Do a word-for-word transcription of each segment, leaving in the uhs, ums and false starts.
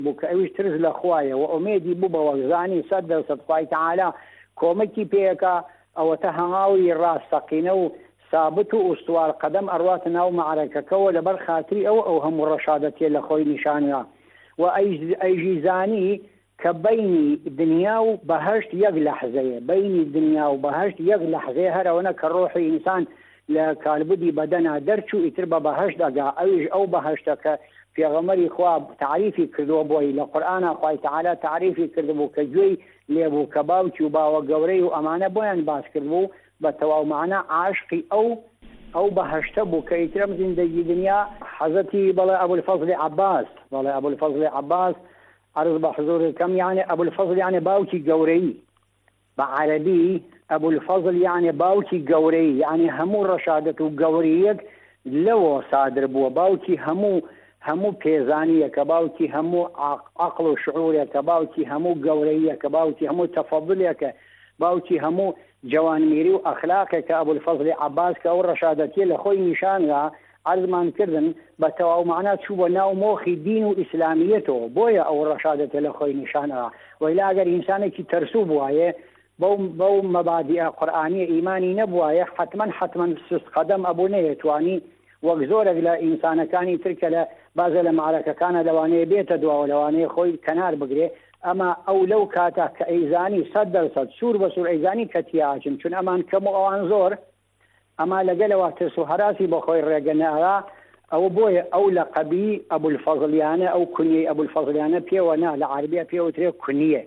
بوو کە ئەویش ترس لە خوایە و ئومێدی بوو بەوە زانی سەد دەرسەد خوای تەعالا کۆمەکی پێیەکە ئەوەتە هەنگاوی ڕاستەقینە و ثابت و ئوستوار قەدەم ئەڕواتە ناو معرەکەکەەوە لەبەر خاتری ئەو ئەو هەموو ڕەشادەتێ لە خۆی نیشانە و ئەیژی زانی کە بینی دنیا و بەهەشت یەک لەحزەیە بینی دنیا و بەهەشت یەک لەحزەیە هەرەوەنە کە ڕۆحی ئینسان لە کالبودی بەدەنا دەرچوو ئیتر بە بەهەشت دەگا ئەویش ئەو بەهەشتە کە پێغەمبەری خوا تعریفی کردووە بۆی لە قورئانە خوای تەعالا تعریفی کردبوو کە گوێی لێبوو کە باوکی و باوە گەورەی و ئەمانە بۆیان باس کردبوو بە تەواو معنە عاشقی ئەو ئەو بەهەشتە بوو کە ئیترم زیندەگی دنیا حەزەتی بەڵێ ئەبولفەزلی عەباس بەڵێ ئەبولفەزلی عەباس عرض بە حضورکەم یعنی ئەبولفەزل یعنی باوکی گەورەی بە عەرەبی ئەبولفەزل یعنی باوکی گەورەی یعنی هەموو ڕەشادەت و گەورەیەک لەوە سادر بووە باوکی هەموو هەموو پێزانیەکە باوکی هەموو عەقڵ و شعورێکە باوکی هەموو گەورەیەکە باوکی هەموو تەفەضولێکە باوکی هەموو جوانمیری و ئەخلاقێکە ئەبولفەزلی عەباس کە ئەو ڕەشادەتیە لە خۆی نیشاندا عرضمان کردن بە تەواو معنە چوو بە ناو مۆخی دین و ئیسلامیەتەوە بۆیە ئەو ڕەشادەتە لە خۆی نیشانەوە وەیلا ئەگەر ئینسانێکی تەرسوو بوایە بەو مەبادیە قورئانی ئیمانی نەبوایە حتمەن حتمەن سست قەدەم ئەبوو نەیەتوانی وەک زۆرێک لە ئینسانەکانی ترکە لە بازە لە معرەکەکانە لەوانەیە بێتە دواوە لەوانەیە خۆی کەنار بگرێ ئەمە ئەو لەو کاتە کە ئەیزانی سەد دەرسەد سوور بە سوور ئەیزانی کە تیاچن چون ئەمان کەم و ئەوان زۆر ئەما لەگەلەوە ترس و هەراسی بۆ خۆی ڕێگەنەوە ئەو بۆیە ئەو لە قەبی ئەبولفەزلیانە ئەو کونیەی ئەبولفەزلیانە پێوە نا لە عەربیە پێوترێ کونیە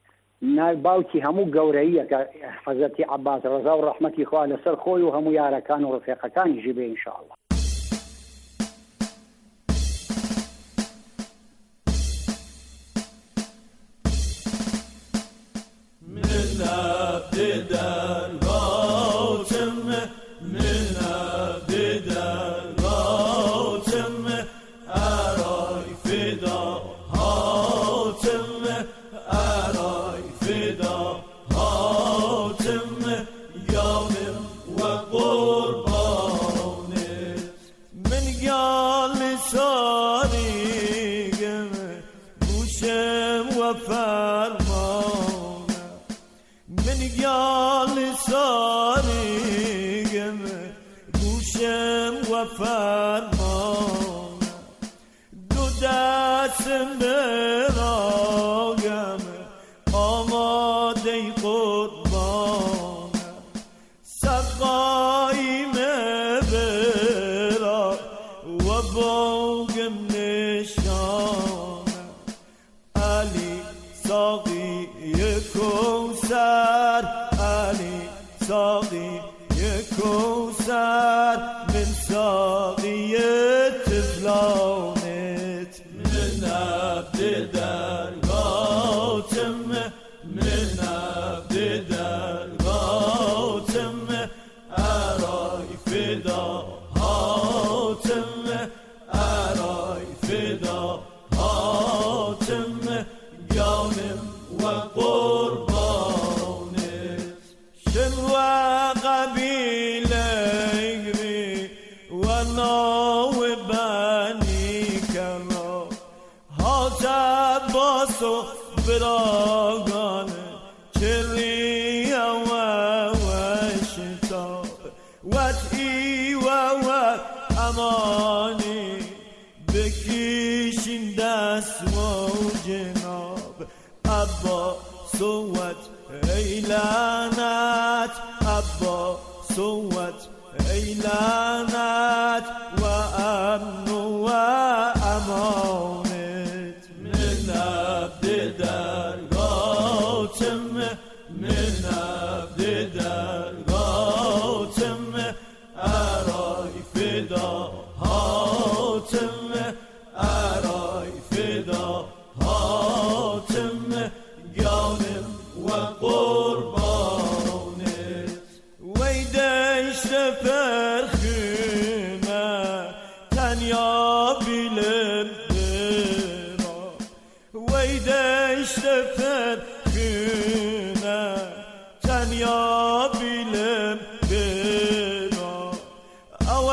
باوکی هەموو گەورەیە کە حەزەتی عەباس ڕەزا و ڕەحمەتی خوا لەسەر خۆی و هەموو یارەکان و ڕفیقەکانیشی بێ ئینشاءالله.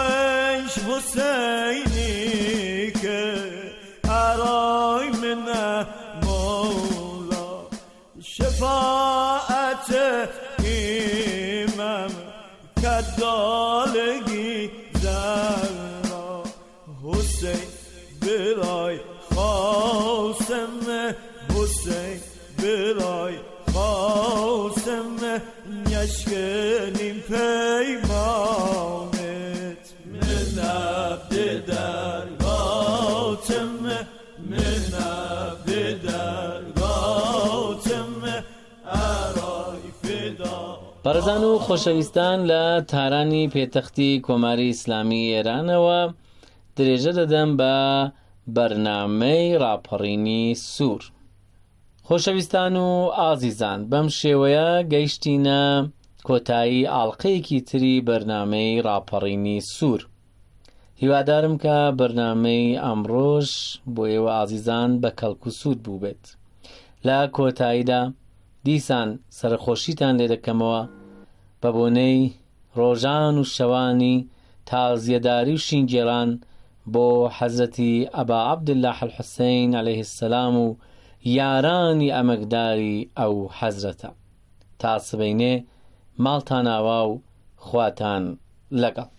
حسینی که ارای من مولا شفاعت ایمم کدالگی زهرا حسین برای خاصم حسین برای خاصم یشکنیم پیمانت من عبد درگاتم من عبد درگاتم ارای فدا. بەڕێزان و خۆشەویستان لە تارانی پێتەختی کۆماری ئیسلامی ئێرانەوە درێژە دەدەم بە بەرنامەی ڕاپەڕینی سوور. خۆشەویستان و ئازیزان، بەم شێوەیە گەیشتینە کۆتایی ئاڵقەیەکی تری بەرنامەی ڕاپەڕینی سوور. هیوادارم کە بەرنامەی ئەمڕۆژ بۆ ئێوە ئازیزان بە کەڵک و سوود بوو بێت. لە کۆتاییدا دیسان سەرخۆشیتان لێ دەکەمەوە بە بۆنەی ڕۆژان و شەوانی تازیەداری و شینگێڕان بۆ حەزرەتی ئەبا عەبدولله الحوسەین عەلەیه السەلام و یارانی ئەمەکداری ئەو حەزرەتە. تا سبەینێ ماڵتان ئاوا و خواتان لەگەڵ.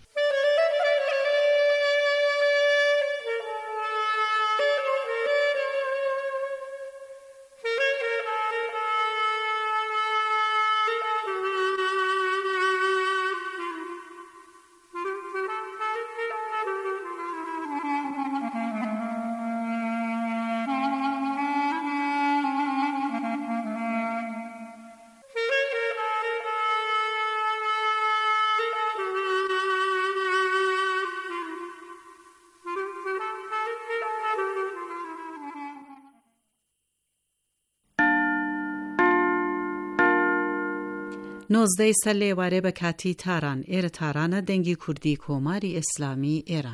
نۆزدەی سەر لێوارێ بە کاتی تاران. ئێرە تارانە دەنگی کوردی کۆماری ئیسلامی ئێران.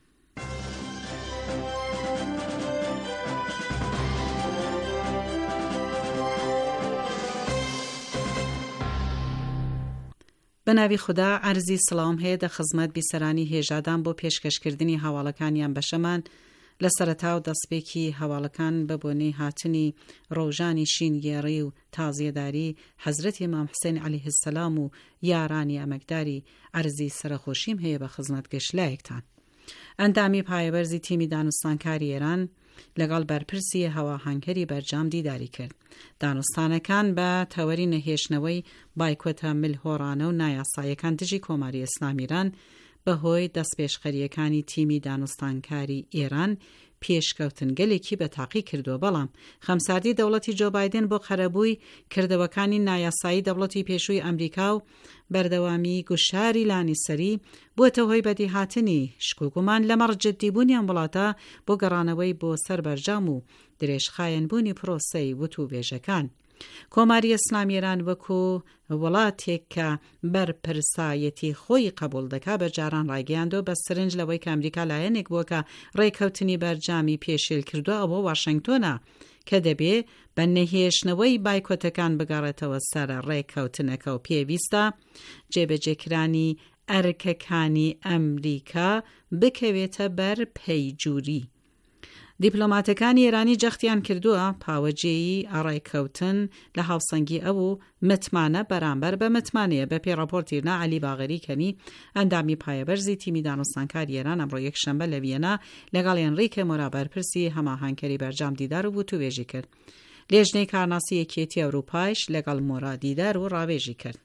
بەناوی خوددا عەرزی سڵام هەیە دە خزمەت بیسەرانی هێژادان بۆ پێشکەشکردنی هەواڵەکانیان بەشەمان لە سەرەتا و دەستپێکی هەواڵەکان بە بۆنەی هاتنی ڕۆژانی شینگێڕی و تازیەداری حەزرەتی ئیمام حوسەین عەلەیه السەلام و یارانی ئەمەکداری عەرزی سەرخۆشیم هەیە بە خزمەت گەشتلایەکتان. ئەندامی پایەبەرزی تیمی دانوستانکاری ئێران لەگەڵ بەرپرسی هەواهەنگەری بەرجام دیداری کرد. دانوستانەکان بە تەوەری نەهێشتنەوەی بایکۆتە ملهۆڕانە و نایاساییەکان دژی کۆماری ئیسلامی ئێران بەهۆی دەستپێشخەریەکانی تیمی دانوستانکاری ئێران پێشکەوتن گەلێکی بە تاقی کردووە، بەڵام خەمساردی دەوڵەتی جۆ بایدن بۆ خەرەبووی کردەوەکانی نایاسایی دەوڵەتی پێشووی ئەمریکا و بەردەوامی گوشاری لانیسەری بووەتە هۆی بەدیهاتنی شکوکومان لەمەڕ جددیبوونیان وڵاتە بۆ گەڕانەوەی بۆ سەر بەرجام و درێژخایەنبوونی پرۆسەی وتوبێژەکان. کۆماری ئیسلامی ئێران وەکو وڵاتێک کە بەرپرسایەتی خۆی قبول دەکا بەجاران ڕایگەیاندۆ بە سرنج لەوەی کە ئەمریکا لایەنێک بووە کە ڕێکەوتنی بەرجامی پێشێل کردووە ئەوە واشنگتۆنە کە دەبێ بە نەهێشتنەوەی بایکۆتەکان بگەڕێتەوە سەر ڕێکەوتنەکە و پێویستە جێبەجێکرانی ئەرکەکانی ئەمریکا بکەوێتە بەر پەیجووری. دیپلۆماتەکانی ئێرانی جەختیان کردووە پاوەجێیی ڕێکەوتن لە هاوسەنگی ئەو و متمانە بەرامبەر بە متمانەیە. بە پێی ڕاپۆرتیرنا عەلی باغەری کەنی ئەندامی پایەبەرزی تیمی دانوستانکاری ئێران ئەمڕۆ یەکشەمبە لە ڤیەنا لەگەڵ ئێنریکە مۆرا بەرپرسی هەماهەنگەری بەرجام دیدار و وتوبێژی کرد. لێژنەی کارناسی یەکێتی ئەوروپایش لەگەڵ مۆرا دیدار و ڕاوێژی کرد.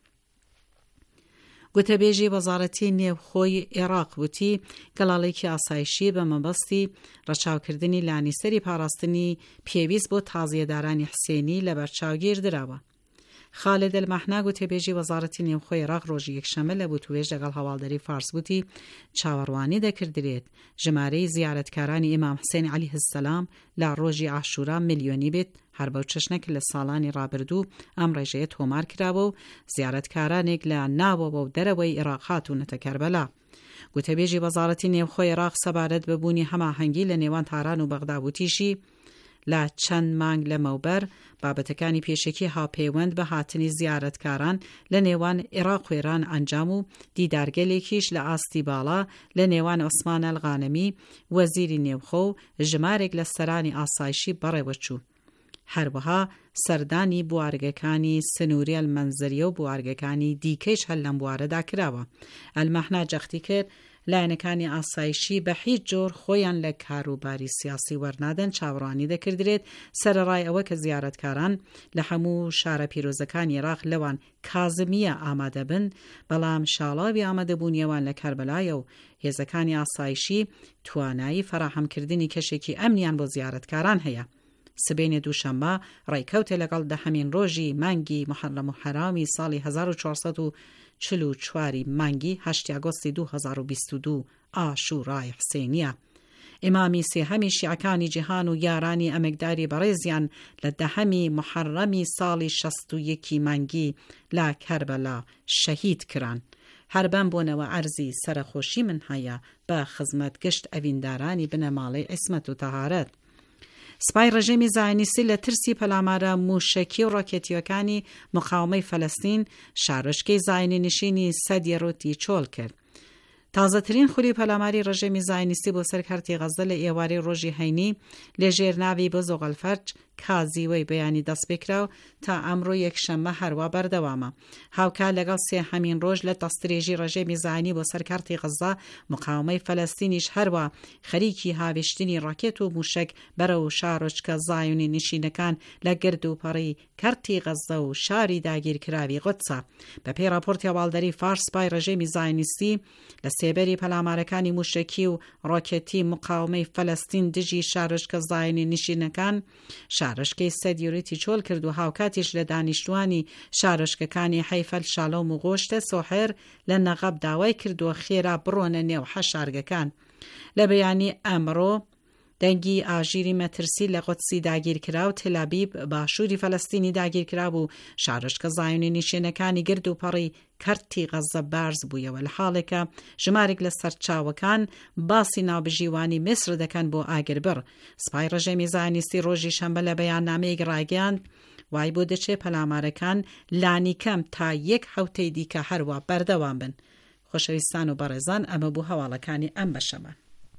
گوتەبێژی وەزارەتی نێوخۆی عێراق وتی گەڵاڵێکی ئاسایشی بە مەبەستی ڕەچاوکردنی لانیسەری پاراستنی پێویست بۆ تازیەدارانی حسێنی لە بەرچاوگیر دراوە. خالد المەحنا گوتەبێژی وەزارەتی نێوخۆی عێراق ڕۆژی یەکشەمە لە وتوێژ لەگەڵ هەواڵدەری فارس وتی چاوەڕوانی دەکردرێت ژمارەی زیارەتکارانی ئیمام حوسەین عەلەیه السەلام لە ڕۆژی عاشورا ملیۆنی بێت، هەر بەو چەشنە کە لە ساڵانی ڕابردوو ئەم ڕێژەیە تۆمار کراوە و زیارەتکارانێک لە ناوەوە و دەرەوەی عێراق هاتوونەتە کەربەلا. گوتەبێژی وەزارەتی نێوخۆی عێراق سەبارەت بەبوونی هەماهەنگی لە نێوان تاران و بەغدا وتیشی لە چەند مانگ لەمەوبەر بابەتەکانی پێشەکی هاوپەیوەند بە هاتنی زیارەتکاران لە نێوان عێراق و ئێران ئەنجام و دیدارگەلێکیش لە ئاستی باڵا لە نێوان عوسمان ئەلغانەمی وەزیری نێوخۆ و ژمارێک لە سەرانی ئاسایشی بەڕێوە چوو. هەروەها سەردانی بوارگەکانی سنووری ئەلمەنزەریە و بوارگەکانی دیکەیش هەل لەم بوارەدا کراوە. ئەلمەحنا جەختی کرد لایەنەکانی ئاسایشی بە هیچ جۆر خۆیان لە کاروباری سیاسی وەرنادەن چاوەڕوانی دەکردرێت سەرەڕای ئەوە کە زیارەتکاران لە هەموو شارە پیرۆزەکانی عێراق لەوان کازمیە ئامادە بن، بەڵام شاڵاوی ئامادەبوونیەوان لە کاربەلایە و هێزەکانی ئاسایشی توانایی فەراهەمکردنی کەشێکی ئەمنیان بۆ زیارەتکاران هەیە. سبێنێ دووشەممە ڕێککەوتێ لەگەڵ دەهەمین ڕۆژی مانگی محەرەم و حەرامی ساڵی هەزار و چوارسەد و چل و چواری مانگی هەشتی ئاگۆستی دوو هەزار و بیست و دوو ئاشوورای حسێنیە. ئیمامی سێهەمی شیعەکانی جیهان و یارانی ئەمەکداری بەڕێزیان لە دەهەمی محەرەمی ساڵی شەست و یەکی مانگی لە کەربەلا شەهید کران. هەر بەم بۆنەوە عەرزی سەرخۆشی من هەیە بە خزمەت گشت ئەڤیندارانی بنەماڵەی عیسمەت و تەهارەت. سپای ڕژێمی زایۆنیستی لە ترسی پەلامارە موشەکی و ڕۆکێتیەکانی مقاومەی فەلەستین شارۆچکەی زایۆنیشینی سەدیڕۆتی چۆڵ کرد. تازەترین خولی پەلاماری ڕژێمی زایۆنیستی بۆ سەر کارتی غەزە لە ئێوارەی ڕۆژی هەینی لە ژێرناوی بۆ زۆغەلفەرج کازیوەی بەیانی دەست پێکراو تا ئەمڕۆ یەکشەممە هەروە بەردەوامە. هاوکات لەگەڵ سێهەمین ڕۆژ لە دەستدرێژی ڕژێمی زایۆنی بۆ سەر کارتی غەزە مقاومەی فەلەستینیش هەروە خەریکی هاوێشتنی ڕاکێت و موشک بەرەو شارۆچکە زایۆنی نشینەکان لە گرد و پەڕی کارتی غەزە و شاری داگیرکراوی قودسە. بەپێی راپۆرتی هەواڵدەری فارس سپای ڕژێمی زایۆنیستی لە سێبەری پەلامارەکانی موشکی و ڕۆکێتی مقاومەی فەلەستین دژی شارۆچکە زایۆنی نشینەکان شارۆچکەی سەدیڕۆتی چۆڵ کرد و هاوکاتیش لە دانیشتوانی شارۆچکەکانی حەیفەل شالۆم و گۆشتە سۆحێر لە نەغەب داوای کردووە خێرا بڕۆنە نێو حەشارگەکان. لە بەیانی ئەمڕۆ دەنگی ئاژیری مەترسی لە قودسی داگیرکرا و تێلابیب باشووری فەلەستینی داگیرکرا بوو. شارۆچکە زایۆنی نشینەکانی گرد و پەڕی کارتی غەزە بارز بوویەوە لە حاڵێکە ژمارێک لە سەرچاوەکان باسی ناوبژیوانی میسر دەکەن بۆ ئاگربڕ. سپای ڕژێمی زایۆنیستی ڕۆژی شەمبە لە بەیاننامەیەک ڕاگەیاند وای بۆ دەچێت پەلامارەکان لانی کەم تا یەک هەوتەی دیکە هەروە بەردەوام بن. خۆشەویستان و بەڕێزان، ئەمە بوو هەواڵەکانی ئەم بەشەمە.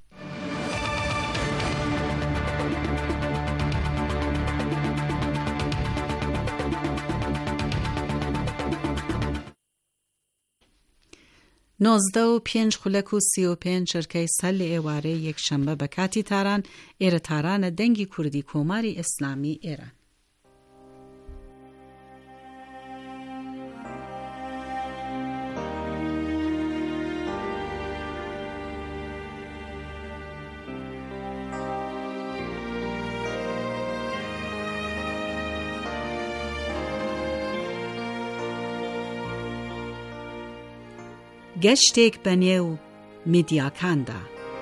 نۆزدە و پێنج خولەک و سی و پێنج چرکەی سەر لە ئێوارەی یەکشەمبە بە کاتی تاران ئێرە تارانە دەنگی کوردی کۆماری ئیسلامی ئێران. گەشتێک بەنێو میدیاکاندا.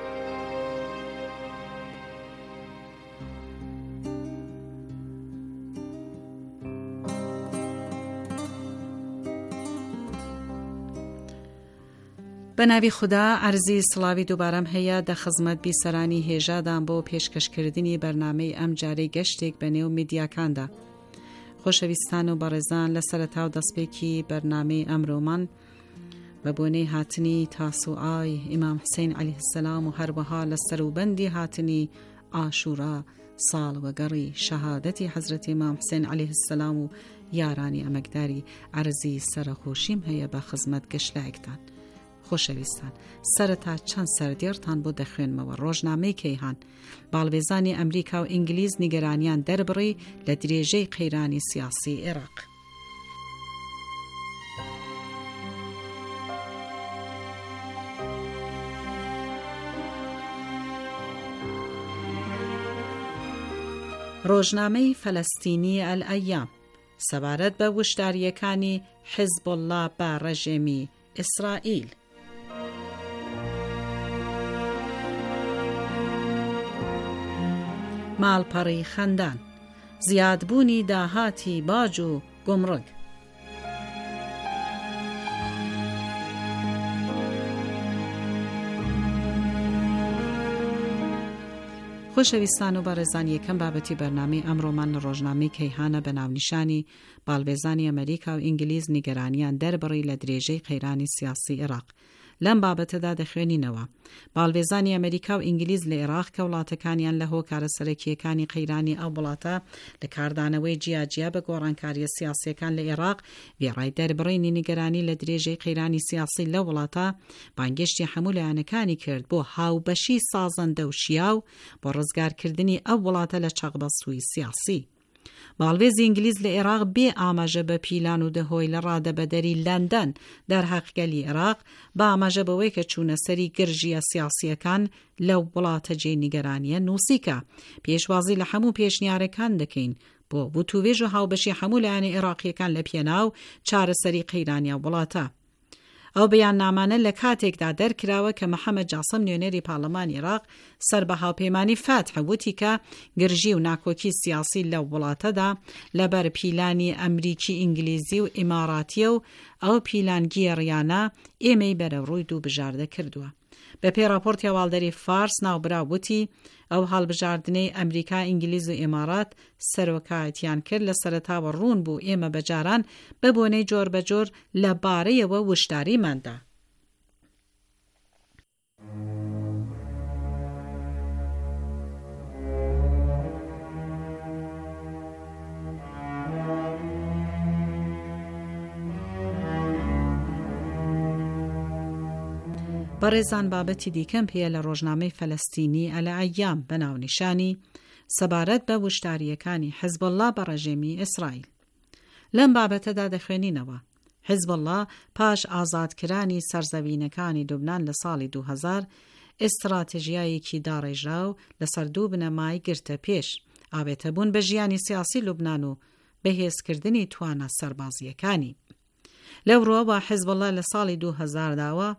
بە ناوی خوددا عەرزی سڵاوی دووبارەم هەیە دە خزمەت بیسەرانی هێژادان بۆ پێشکەشکردنی بەرنامەی ئەم جارەی گەشتێک بەنێو میدیاکاندا. خۆشەویستان و بەڕێزان، لە سەرەتاو دەستپێکی بەرنامەی ئەمڕۆمان بە بۆنەی هاتنی تاسوعای ئیمام حوسێن عەلەیه السەلام و هەروەها لە سەروبەندی هاتنی ئاشورا ساڵ وەگەڕی شەهادەتی حەزرەتی ئیمام حوسێن عەلەیه السەلام و یارانی ئەمەکداری عەرزی سەرخۆشیم هەیە بە خزمەت گەشتلایەکتان. خۆشەویستان، سەرەتا چەند سەردێڕتان بۆ دەخوێنمەوە. ڕۆژنامەی کەیهان باڵبێزانی ئەمریکا و ئینگلیز نیگەرانیان دەربڕی لە درێژەی قەیرانی سیاسی عێراق. ڕۆژنامەی فەلەستینی ئەل-ئەیام سەبارەت بە وشداریەکانی حیزبوڵڵا بە ڕەژێمی ئیسرائیل. ماڵپەڕی خەندان، زیادبوونی داهاتی باج و گومڕگ. خۆشەویستان و بەڕێزان، یەکەم بابەتی بەرنامەی ئەمڕۆمان لە ڕۆژنامەی کەیهانە بە ناونیشانی باڵبێزانی ئەمریکا و ئینگلیز نیگەرانیان دەربڕی لە درێژەی قەیرانی سیاسی عێراق. لەم بابەتەدا دەخوێنینەوە. باڵێزانی ئەمریکا و ئینگلیز لە عێراق کە وڵاتەکانیان لە هۆکارە سەرەکیەکانی قەیرانی ئەو وڵاتە لە کاردانەوەی جیاجیا بە گۆڕانکاریە سیاسیەکان لە عێراق وێڕای دەربڕینی نیگەرانی لە درێژەی قەیرانی سیاسی لە وڵاتە بانگشتی هەموو لایەنەکانی کرد بۆ هاوبەشی سازەندە و شیاو بۆ ڕزگارکردنی ئەو وڵاتە لە چەقبەستووی سیاسی. باڵێزی ئینگلیز لە عێراق بێ ئاماژە بە پیلان و دەهۆی لە ڕادەبەدەری لەندەن دەرهەقگەلی عێراق بە ئاماژە بەوەی کە چوونە سەری گرژیە سیاسیەکان لەو وڵاتە جێ نیگەرانیە نووسیکە. پێشوازی لە هەموو پێشنیارەکان دەکەین بۆ بوتوێژ و هاوبەشی هەموو لایەنە عێراقیەکان لە پێناو چارەسەری قەیرانیا وڵاتە. ئەو بەیان نامانە لە کاتێکدا دەرکراوە کە محەممەد جاسم نوێنەری پارلەمانی عێراق سەر بە هاوپەیمانی فاتح وتی کە گرژی و ناکۆکی سیاسی لە وڵاتەدا لەبەر پیلانی ئەمریکی ئینگلیزی و ئیماراتیە و ئەو پیلانگیە ڕیانە ئێمەی بەرە ڕووی دوو بژاردە کردووە. بە پێی راپۆرتی هەواڵدەری فارس ناوبرا وتی ئەو هەڵبژاردنەی ئەمریکا ئینگلیز و ئێمارات سەرۆکایەتیان کرد لە سەرەتاوە ڕوون بوو ئێمە بەجاران بە بۆنەی جۆر بەجۆر لە بارەیەوە وشداریماندا. بەڕێزان بابەتی دیکەم پێە لە ڕۆژنامەی فەلەستینی ئەلە ئەیام بە ناونیشانی سەبارەت بە وشداریەکانی حیزبڵڵا بە ڕێژێمی ئیسرائیل. لەم بابەتەدا دەخوێنینەوە حیزبڵڵا پاش ئازادکرانی سەرزەوینەکانی لوبنان لە ساڵی دوو هەزار ئستراتیژیایەکی داڕێژرا و لەسەر دوو بنەمای گرتە پێش ئاوێتەبوون بە ژیانی سیاسی لوبنان و بەهێزکردنی توانە سەربازیەکانی. لەوڕۆوە حیزبڵڵا لە ساڵی دوو هەزار داوە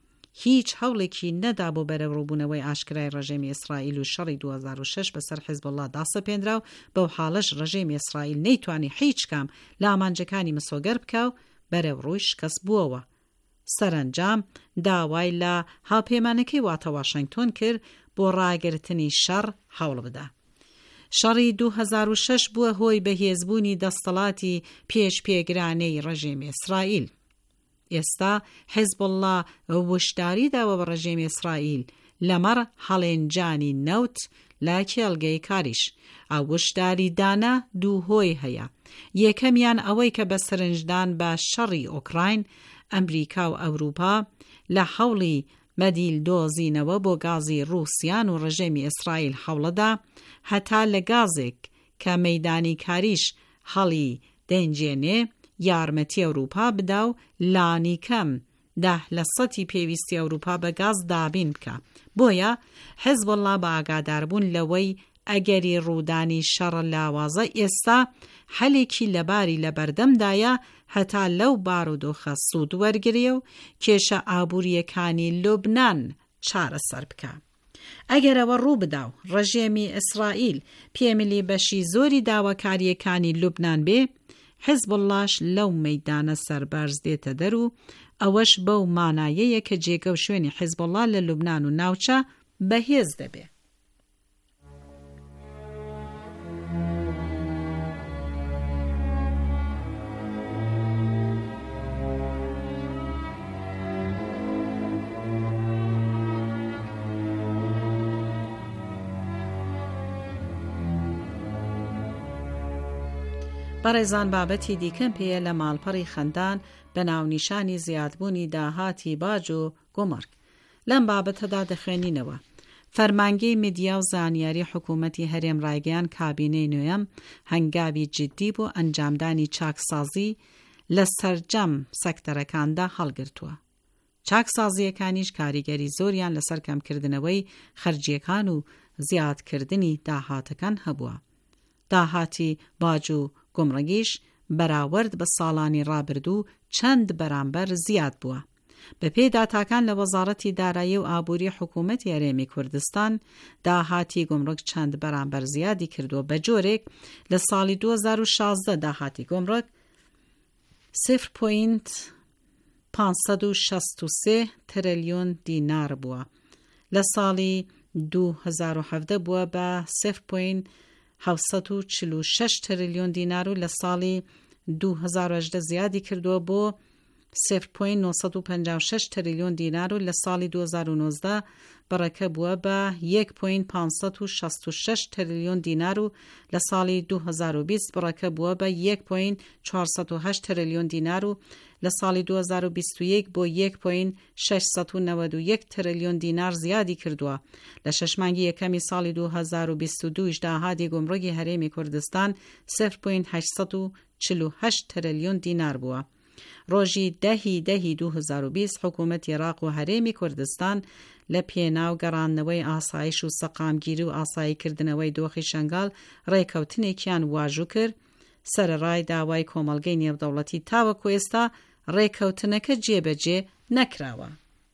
هیچ هەوڵێکی نەدا بۆ بەرەوڕووبوونەوەی ئاشکرای ڕژێمی ئیسرائیل و شەڕی دوو هەزار و شەش بەسەر حیزبڵڵا داسەپێنرا و بەو حاڵەش ڕژێمی ئیسرائیل نەیتوانی هیچ کام لە ئامانجەکانی مسۆگەر بکە و بەرەوڕووی شکست بووەوە. سەرنجام داوای لە هاوپەیمانەکەی واتە واشنگتۆن کرد بۆ ڕاگرتنی شەڕ هەوڵ بدە. شەڕی دوو هەزار و شەش بووە هۆی بەهێزبوونی دەستەڵاتی پێش پێگرانەی ڕژێمی ئیسرائیل. ئێستا حیزبڵڵا وشداری داوە بە ڕژێمی ئیسرائیل لەمەڕ هەڵێنجانی نەوت لا کێڵگەی کاریش. ئەو وشداری دانا دوو هۆی هەیە. یەکەمیان ئەوەی کە بە سرنجدان بە شەڕی ئۆکراین ئەمریکا و ئەوروپا لە هەوڵی مەدیل دۆزینەوە بۆ گازی ڕووسیان و ڕژێمی ئیسرائیل هەوڵەدا هەتا لە گازێک کە مەیدانی کاریش هەڵی دەنجێنێ یارمەتی ئەوروپا بدا و لانی کەم ده لە سەتی پێویستی ئەوروپا بە گاز دابین بکە. بۆیە حیزبڵڵا بە ئاگاداربوون لەوەی ئەگەری ڕوودانی شەڕ لاوازە ئێستا هەلێکی لەباری لە بەردەمدایە هەتا لەو بارودۆخە سوود وەرگریە و کێشە ئابووریەکانی لوبنان چارەسەر بکە. ئەگەرەوە ڕوو بدا و ڕژێمی ئیسرائیل پێملی بەشی زۆری داواکاریەکانی لوبنان بێ، حیزبڵڵاش لەو مەیدانە سەربەرز دێتە دەر و ئەوەش بەو مانایەیە کە جێگە و شوێنی حیزبڵڵا لە لوبنان و ناوچە بەهێز دەبێ. بەڕێزان بابەتی دیکەم پێیە لە ماڵپەڕی خەندان بە ناونیشانی زیادبوونی داهاتی باج و گۆمەرگ. لەم بابەتەدا دەخوێنینەوە فەرمانگەی میدیا و زانیاری حکوومەتی هەرێم ڕایگەیان کابینەی نوێم هەنگاوی جددی بۆ ئەنجامدانی چاکسازی لە سەرجەم سەکتەرەکاندا هەڵگرتووە. چاکسازیەکانیش کاریگەری زۆریان لەسەر کەمکردنەوەی خەرجیەکان و زیادکردنی داهاتەکان هەبووە. داهاتی باج و گۆمڕەگیش بەراورد بە ساڵانی ڕابردوو چەند بەرامبەر زیاد بووە. بە پێی داتاکان لە وەزارەتی دارایی و ئابووری حکوومەتی هەرێمی کوردستان داهاتی گۆمڕک چەند بەرامبەر زیادی کردووە. بە جۆرێک لە ساڵی دوو هەزار و شازدە داهاتی گۆمڕک صفر پۆینت پانسەد و شەست و سێ تریلیۆن دینار بووە. لە ساڵی دوو هەزار و هەڤدە بووە بە صفر پۆینت حەوسەد و چل و شەش تریلیۆن دینار و لە ساڵی دوو هەزار و هەژدە زیادی کردووە بۆ صفر پوینت نۆ پەنجا و شەش تریلیۆن دینار و لە ساڵی دوو هەزار و نۆزدە بەڕێکە بووە بە یەک پوینت پانسەد و شەست و شەش تریلیۆن دینار و لە ساڵی دوو هەزار و بیست بەڕێکە بووە بە یەک پوینت چوارسەد و هەشت تریلیۆن دینار و لە ساڵی دوو هەزار و بیست و یەک بۆ یەک پوینت شەشسەد و نەوەد و یەک تریلیۆن دینار زیادی کردووە. لە شەش مانگی یەکەمی ساڵی دوو هەزار و بیست و دوو داهاتی گومڕۆکی هەرێمی کوردستان صفر پوینت هەشتصد و چل و هەشت تریلیۆن دینار بووە. ڕۆژی دەهی دەهی دوو هەزار و بیست حکوومەتی عێراق و هەرێمی کوردستان لە پێناو گەڕاندنەوەی ئاسایش و سەقامگیری و ئاساییکردنەوەی دۆخی شنگال ڕێکەوتنێکیان واژوو کرد. سەرەڕای داوای کۆمەڵگەی نێودەوڵەتی تاوەکو ئێستا ڕێکەوتنەکە جێبەجێ نەکراوە.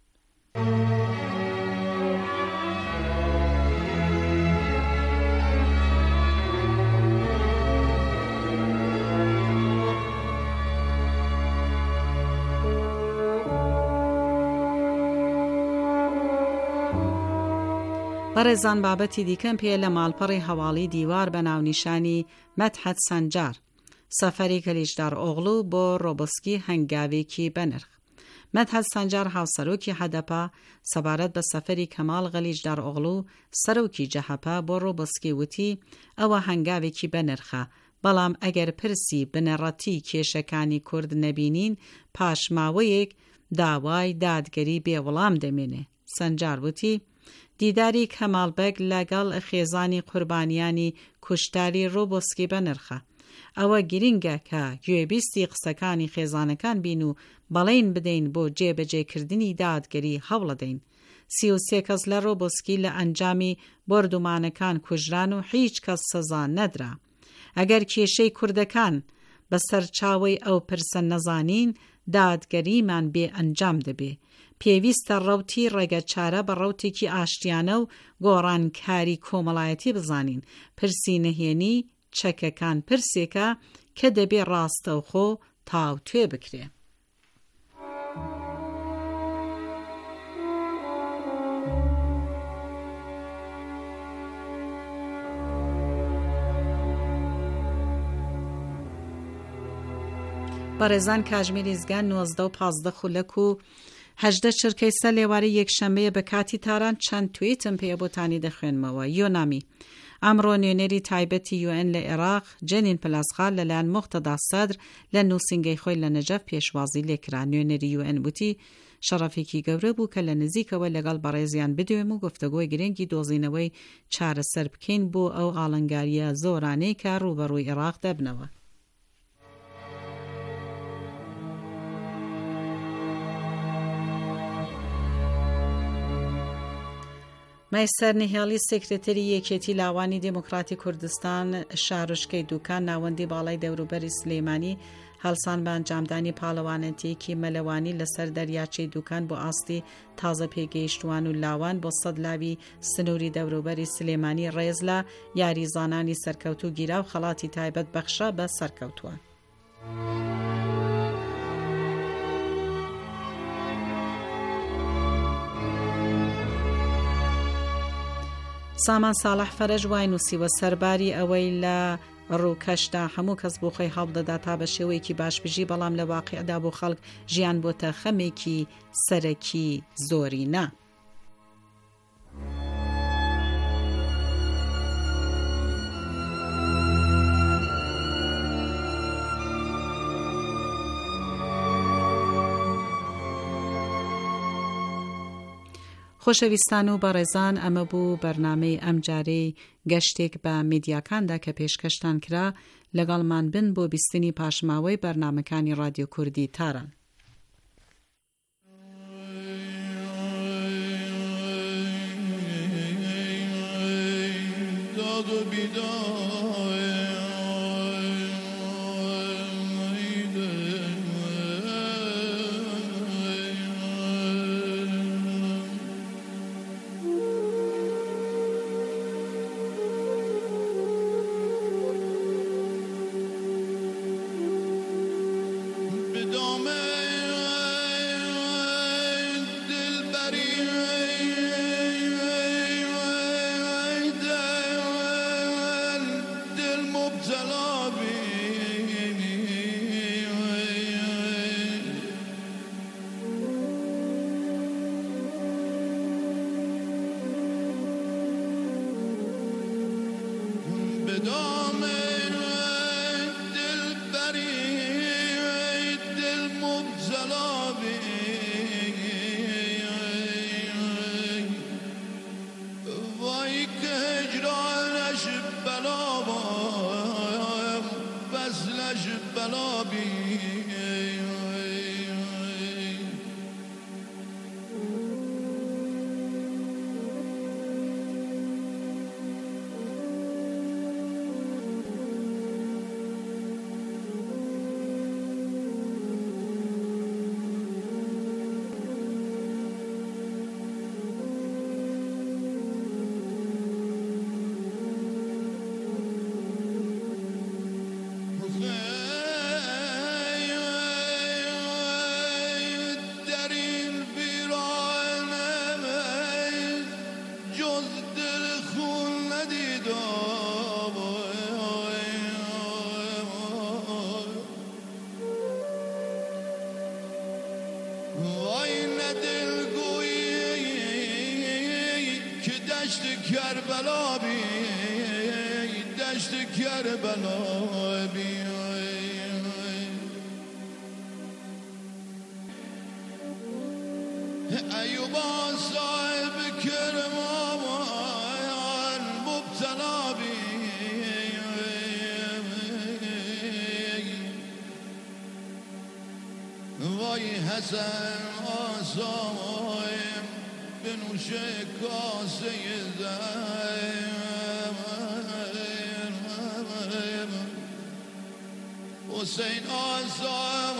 بەڕێزان بابەتی دیکەم پێ لە ماڵپەڕی هەواڵی دیوار بە ناونیشانی مەدحەت سەنجار سەفەری کەلیژدار ئۆغڵو بۆ ڕۆبۆسکی هەنگاوێکی بەنرخ. مەدحەت سەنجار هاوسەرۆکی هەدەپا سەبارەت بە سەفەری کەماڵ غەلیژدار ئۆغڵو سەرۆکی جەهەپا بۆ ڕۆبۆسکی وتی ئەوە هەنگاوێکی بەنرخە، بەڵام ئەگەر پرسی بنەڕەتی کێشەکانی کورد نەبینین پاش ماوەیەک داوای دادگەری بێوەڵام دەمێنێ. سەنجار وتی دیداری کەماڵبەگ لەگەڵ خێزانی قوربانیانی کوشتاری ڕۆبۆسکی بەنرخە. ئەوە گرینگە کە گوێبیستی قسەکانی خێزانەکان بین و بەڵێن بدەین بۆ جێبەجێکردنی دادگەری هەوڵەدەین. سی و سێ کەس لە ڕۆبۆسکی لە ئەنجامی بردومانەکان کوژران و هیچ کەس سەزا نەدرا. ئەگەر کێشەی کوردەکان بەسەر چاوەی ئەو پرسە نەزانین دادگەریمان بێ ئەنجام دەبێ. پێویستە ڕەوتی ڕێگە چارە بە ڕەوتێکی ئاشتیانە و گۆڕانکاری کۆمەڵایەتی بزانین. پرسی نەهێنی چەکەکان پرسێکە کە دەبێ ڕاستەوخۆ تاوتوێ بکرێ. بەڕێزان کاژمێری زگان نۆزدە و پازدە خولەک و هەژدە چرکەی سەر لێواری یەکشەمەیە بە کاتی تاران چەند تویتم پێ بۆتانی دەخوێنمەوە. یۆنامی ئەمڕۆ نوێنەری تایبەتی یو ئێن لە عێراق جەنین پلاسخال لەلایەن موختەدا سەدر لە نووسینگەی خۆی لە نەجەف پێشوازی لێکرا. نوێنەری یو ئێن وتی شەڕەفێکی گەورە بوو کە لە نزیکەوە لەگەڵ بەڕێزیان بدوێم و گفتەگۆی گرنگی دۆزینەوەی چارەسەر بکەین بۆ ئەو ئاڵنگاریە زۆرانەی کە ڕوبەڕووی عێراق دەبنەوە. مایسەر نهێڵی سێکرێتەری یەکێتی لاوانی دموکراتی کوردستان شارۆچکەی دووکان ناوەندی باڵای دەوروبەری سلێمانی هەڵسان بە ئەنجامدانی پاڵەوانەتێکی مەلەوانی لەسەر دەریاچەی دووکان بۆ ئاستی تازە پێگەیشتوان و لاوان بۆ سەد لاوی سنووری دەوروبەری سلێمانی ڕێز لە یاریزانانی سەرکەوتو گیرا و خەڵاتی تایبەت بەخشە بە سەرکەوتووە. سامان ساڵح فەرەج وای نووسیوە سەرباری ئەوەی لە ڕووکەشدا هەموو کەس بۆ خۆی هەڵدەدا تا بە شێوەیەکی باش بژی، بەڵام لە واقعدا بۆ خەڵک ژیان بۆتە خەمێکی سەرەکی زۆرینە. خۆشەویستان و بەڕێزان، ئەمە بوو بەرنامەی ئەم جارەی گەشتێک بە میدیاکاندا کە پێشکەشتان کرا. لەگەڵمان بن بۆ بیستنی پاشماوەی بەرنامەکانی رادیۆ کوردی تاران. کربلا بی کربلا بی دشت کربلا بی ایوبا صاحب کرمان مبتلا بی وای حسن آسایم بنوش کاسه زم حسین آسام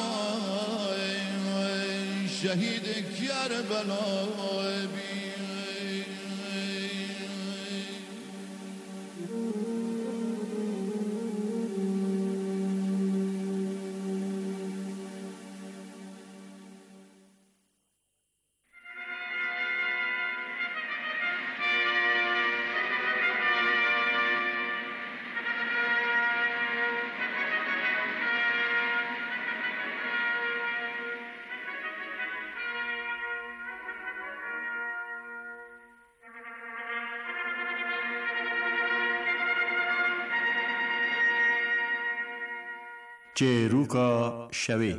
شهید کربلا بی چێرووکە شەوێ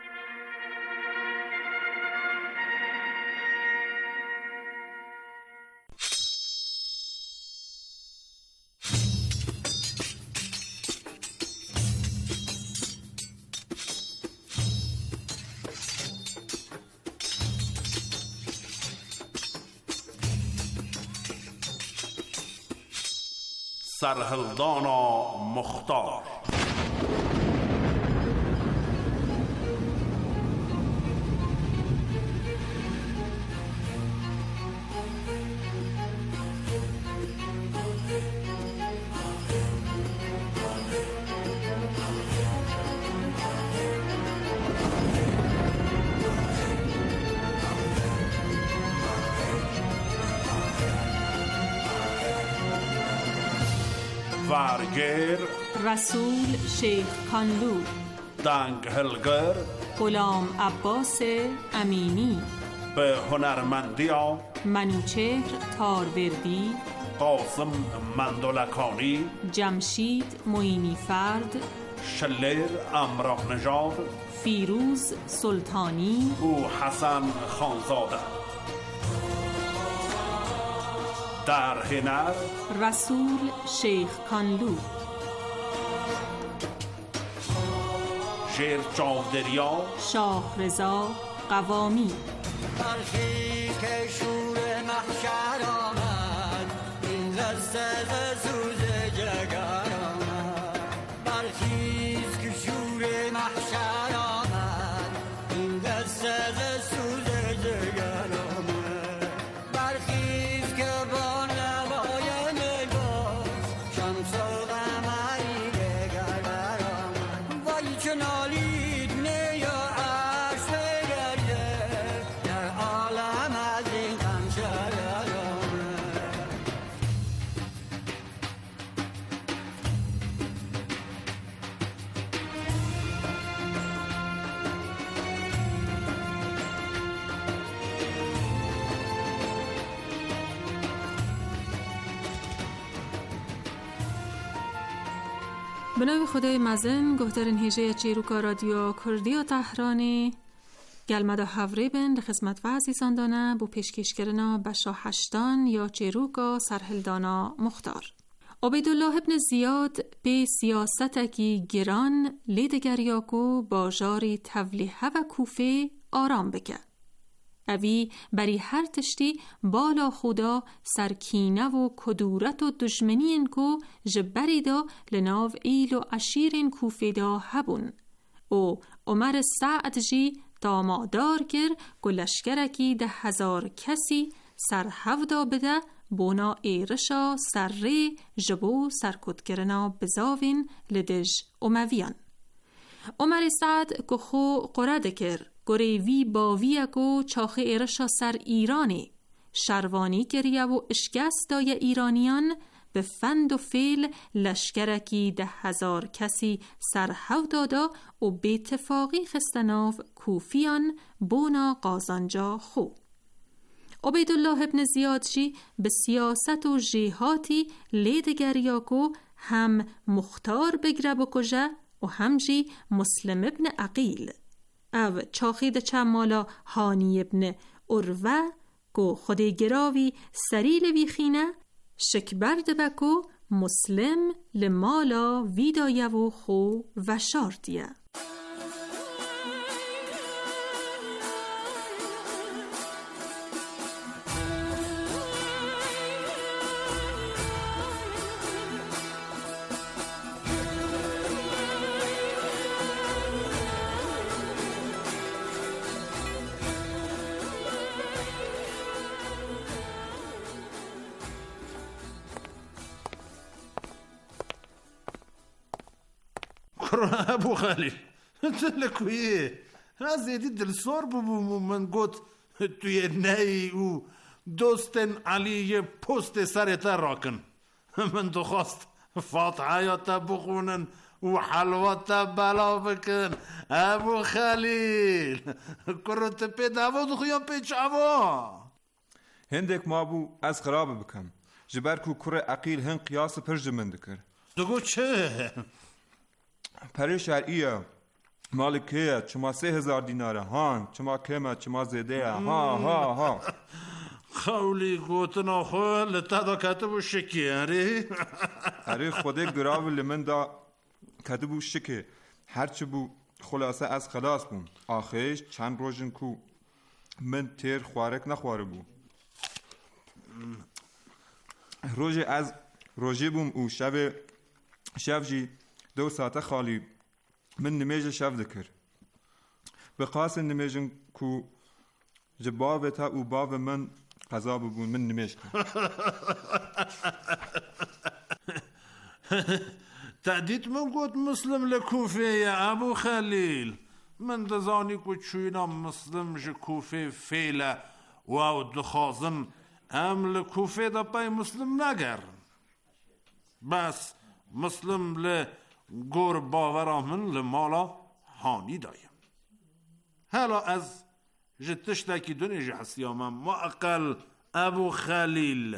سرهلدانا مختار وارگر رسول شیخ کانلو دنگ هلگر غلام عباس امینی به هنرمندی ها منوچهر تاروردی قاسم مندلکانی جمشید معینی فرد شلر امراه نژاد فیروز سلطانی او حسن خانزاده در هنر رسول شیخ کانلو شیر چاودریا شاه رضا قوامی برخی که شور محشر آمد این دسته سوز جگر آمد برخیز که شور محشر آمد این دسته سوز جگر آمد برخیز که با نوای نگاز شمس و قمری دگر برآمد وای چه نالید نی و عرش بگرده در عالم از این غم شرر آمد به نام خدای مزن گفترین هیجه چیروکا رادیو کردی تهرانی گلمدا هفره بن خدمت و عزیزان دانه بو پیشکش کردن بشا هشتان یا چیروکا سرهلدانا مختار عبیدالله ابن زیاد به سیاستکی گران لیدگریاکو باجاری تولیه و کوفه آرام بکه. اوی بری هر تشتی بالا خدا سرکینه و کدورت و دشمنین کو جبری دا لناو ایل و عشیرین کوفه دا هبون. او عمر سعد جی دامادار گر گلشگرکی ده هزار کسی سرهودا بده بونا ایرشا سر جبو سرکتگرنا بزاوین لدج امویان. عمر سعد که خو قرده کر گریوی باویه که چاخ ایرشا سر ایرانی شروانی گریه و اشکست دای ایرانیان به فند و فیل لشکرکی ده هزار کسی سرهو دادا و به اتفاقی خستناف کوفیان بونا قازانجا خو. عبیدالله ابن زیاد جی به سیاست و جهاتی لیدگریا کو هم مختار بگره بکجه و هم جی مسلم ابن عقیل او چاخید چم مالا هانی ابن اروه کو خودی گراوی سریل ویخینه شکبرد بکو مسلم لمالا ویدایه و خو و شارتیه. ابو خلیل تلکویه ازیدی دل سار ببو من گوت توی نهی و دوستن علی پست سرتا راکن من تو خواست فاتحه بخونن و حلوه بلا بکن ابو خلیل کرت پی داود خویم پی چاوا هندک ما بو از خراب بکم جبر کو کره عقیل هن قیاس پرج من دکر دگو چه؟ پری شرعیه مالکیه چما سه هزار دیناره هان چما کمه چما زیده ها ها ها خولی گوتنا خو لتا دا کتبو شکی اره اره خوده گراو لمن دا کتبو شکی هرچه بو خلاصه از خلاص بون آخیش چند روزن کو من تیر خوارک نخواره بو روز از روزی بوم او شب شب جی دو ساعته خالی من نمیجه شب ذکر به قاس نمیجن کو جباب تا او باب من قضا ببون من نمیج کن تعدید من گوت مسلم لکوفه یا ابو خلیل من دزانی کو چوینا مسلم ج کوفه فیله و او دخازن ام لکوفه دا پای مسلم نگر بس مسلم ل گور باورامن لمالا هانی دایم حالا از جتشتاکی دونی جحسیامم ما اقل ابو خلیل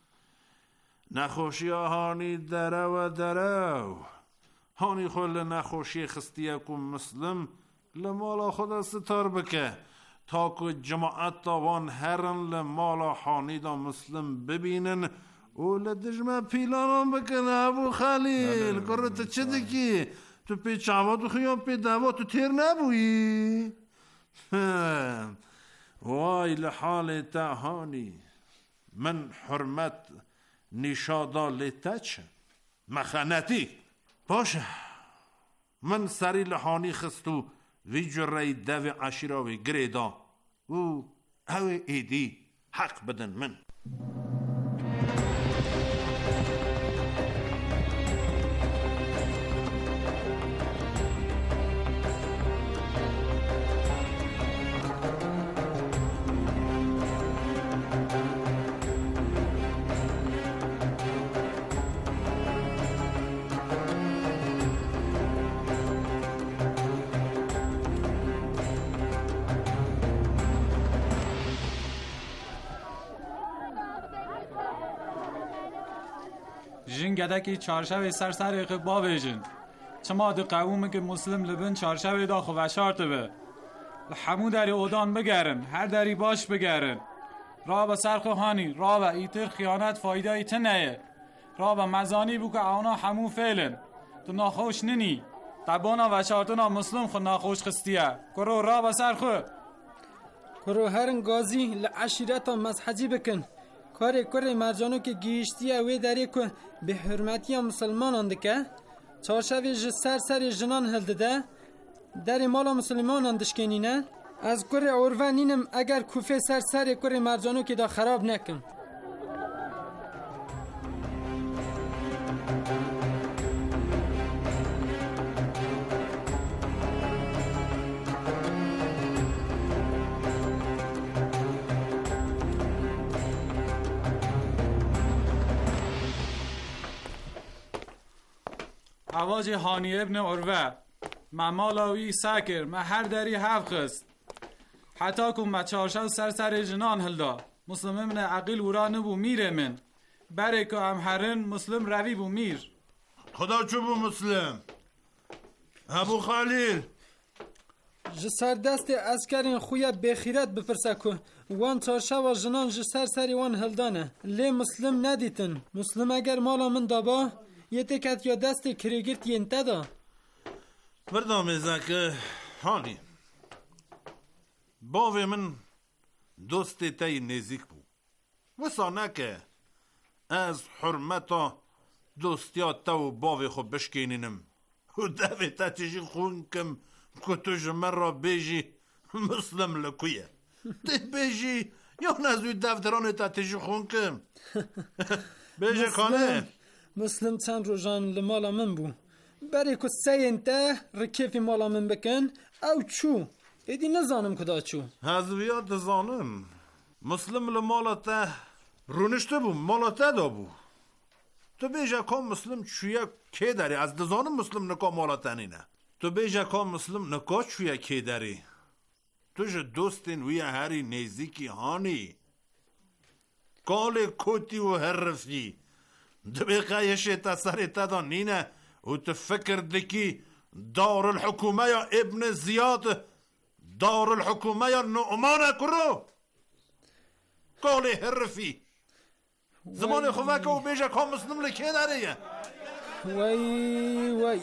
نخوشی هانی دره و دره هانی خول نخوشی خستیکم مسلم لمالا خدا ستار بکه تا که جماعت تاوان هرن لمالا هانی دا مسلم ببینن او لدجمه پیلانم بکنه ابو خلیل کرده چه دکی تو پی چاوات خیام پی دوات تو تیر نبویی وای لحال تاهانی من حرمت نشادا لیتا چه مخانتی باشه من سری لحانی خستو وی جره دو عشیراوی گریدا او او ایدی حق بدن من جن گدکی چارشوی سر سر اقبا بیجن چما دو قومه که مسلم لبن چارشوی دا خو شارت به همو داری اودان بگرن هر داری باش بگرن را به سرخ هانی را به ایتر خیانت فایده ایت نیه رابا مزانی بو که اونا همو فعلن تو ناخوش ننی طبانا و شارتنا مسلم خود ناخوش خستیه کرو رابا سر خو کرو هرن گازی لعشیرتا مزحجی بکن کاری کاری مرجانو که گیشتیه وی داری که به حرمتی مسلمان اندکه چارشوی ج سر سر جنان هلده در مالا مسلمان اندشکنینه از کاری عروه نینم اگر کوفه سر سر کاری مرجانو که دا خراب نکن عواج هانی ابن عروه ممالاوی سکر ما هر دری هف خست حتی کن ما چارشو سر سر جنان هلدا مسلم ابن عقیل ورا نبو میره من بره که هم هرن مسلم روی بو میر خدا چو بو مسلم ابو خلیل جسر دست اسکرین خویا بخیرت بپرسه که وان چارشو و جنان جسر سری وان هلدانه لی مسلم ندیتن مسلم اگر مالا من دابا یه تکت یا دست کریگرت ین تدا بردام زکه حالی باوی من دوست تای نزیک بو وسا نکه از حرمتا دوستیا تو باوی خود بشکینینم و دوی تا تیجی خون کم که تو جمر را بیجی مسلم لکویه تی بیجی یا نزوی دفتران تا تیجی خون کم بیجی کانه مسلم چند روزان لمالا من بو بری که سین ته رکیفی مالا من بکن او چو ایدی نزانم کدا چو هزویات دزانم مسلم لمالا ته رونشته بو مالا ته دا بو تو بیجه کام مسلم چویا که داری از دزانم مسلم نکا مالا ته نینه تو بیجه کام مسلم نکا چویا که داری تو جه دوستین وی هری نیزیکی هانی کال کوتی و هرفی دبقه تا سر تا نینه و تفكر دكي دار الحكومة يا ابن زياد دار الحكومة يا نؤمان كرو قولي هرفي زمان خوفك و بيجا كام مسلم لكي داريه وي وي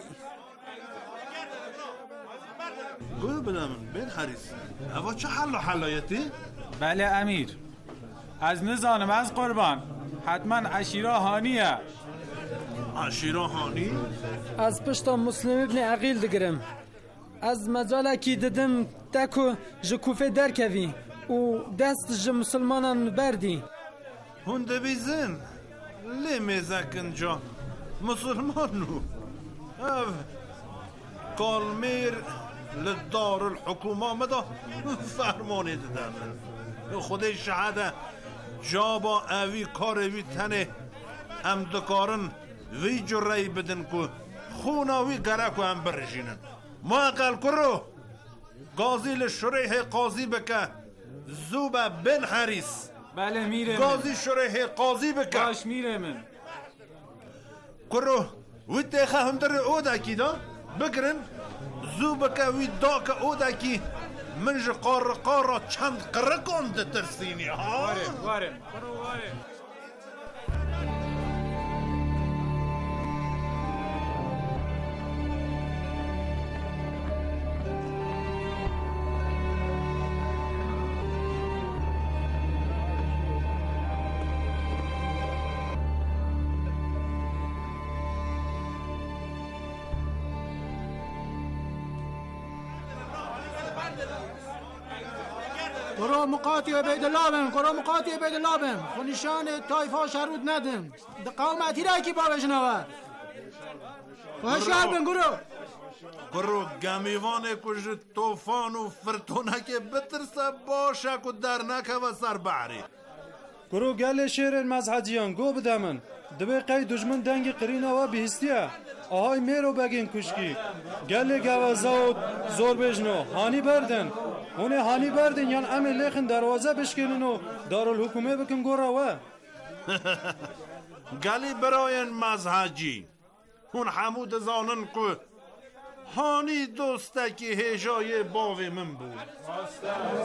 قول بنا من بين حريص اوا چه حل حلایتی؟ بله امیر از نزانم از قربان حتما عشیره هانیه عشیره هانی؟ از پشتا مسلم ابن عقیل دگرم از مجاله کی ددم تکو جکوفه در کوی و دست ج مسلمانان بردی هنده بیزن لی میزکن جا مسلمانو او کالمیر لدار الحکومه مدا فرمانی دادم خودی شهده جا با اوی کار اوی تنه ام دکارن وی جرعی بدن که خوناوی گره که هم برشینن ما اقل کرو گازی لشریح قاضی بکه زوبه بن حریس بله میره گازی شریح قاضی بکه باش میره من کرو وی تیخه هم در او داکی دا بگرن زوبه که وی دا که او داکی منج قار قارا چند قرقان ده ترسینی ها وارم وارم کرو وارم کرو مقاطی عبید الله بم کرو مقاطی عبید الله بم خونیشان تایفا شرود ندم قومتی را کی باوش نوا واشار بن کرو کرو گمیوان کج طوفان و فرتونه که بترسه باشه که در نکه و سر بحری کرو گل شیر مزحجیان گو بدمن دبی قی دجمن دنگ قرینه و بهستیه آهای میرو بگین کشکی گل گوازا و زور بجنو هانی بردن اونه هانی بردن یان امی لیخن دروازه بشکنن و دارالحکومه بکن گورا و گلی براین مزحجی اون حمود زانن که هانی دوسته که هجای باوی من بود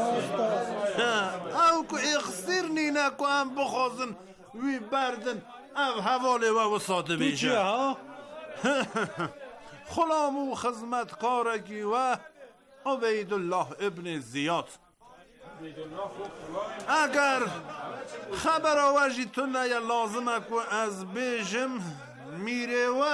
او که اخسیر نینه که هم بخوازن وی بردن او حواله و وساده بیجه چیه ها؟ خلامو خدمتکارگی و عبیدالله ابن زیاد. اگر خبر آوشی تو نه لازمه که از بیجم میره و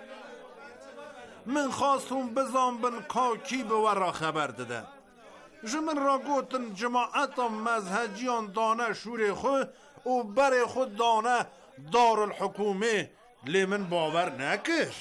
من خواستم بزام بن کاکی به ورا خبر داده. جمن را گوتن جماعت مذهبیان دانه شور خود و بر خود دانه دار الحکومه لیمن باور نکش.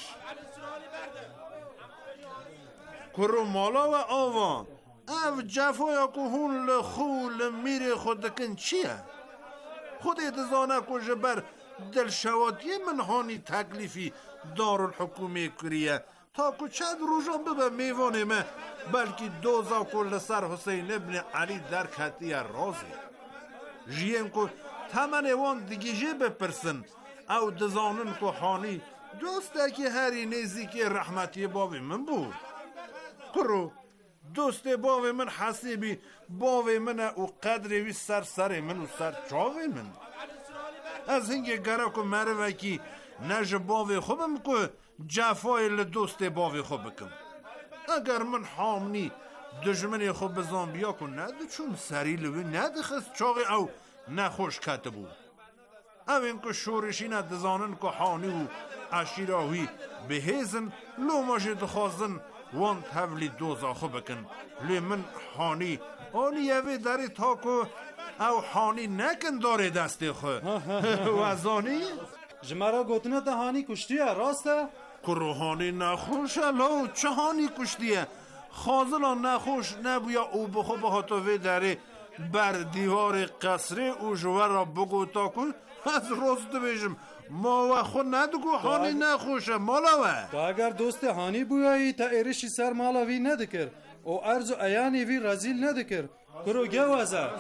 کرو مالا و آوان او جفایا که هون لخول میر خود دکن چیه؟ خود اتزانه که جبر دل شوادی من هانی تکلیفی دار الحکومه کریه تا که چند روزان ببه میوانه من بلکه دوزا که لسر حسین ابن علی در کتی رازی جیم که تمن وان دیگیجه بپرسن او دزانن که هانی دوسته که هری نیزی که رحمتی باوی من بود. کرو دوست باوی من حسیبی باوی من او قدری وی سر سر من و سر چاوی من از اینکه گره که مروه که نج باوی خوبم که جفای لدوست باوی خوب بکم. اگر من حامنی دجمنی خوب بزان بیا که نده چون سری لوی نده خست چاقی او نخوش کته بود. او اینکه شورشی ندزانن که حانی و عشیراوی بهیزن لو ماشه دخوازن وان تولید دوزا خوب بکن. لی من حانی آنی یوی داری تا که او حانی نکن داره دستی خود وزانی جمرا گوتنه تا هانی کشتیه راسته؟ که روحانی نخوش لو چه هانی کشتیه خازلا نخوش نبویا او بخو بخاطوه داره بر دیوار قصره او جوه را بگو تا کن از راست بیشم ما و خود ندگو هانی نخوشه مالاوه. تو اگر دوست هانی بویایی تا ایرشی سر مالاوی ندکر او ارز و ایانی وی رزیل ندکر کرو گوازه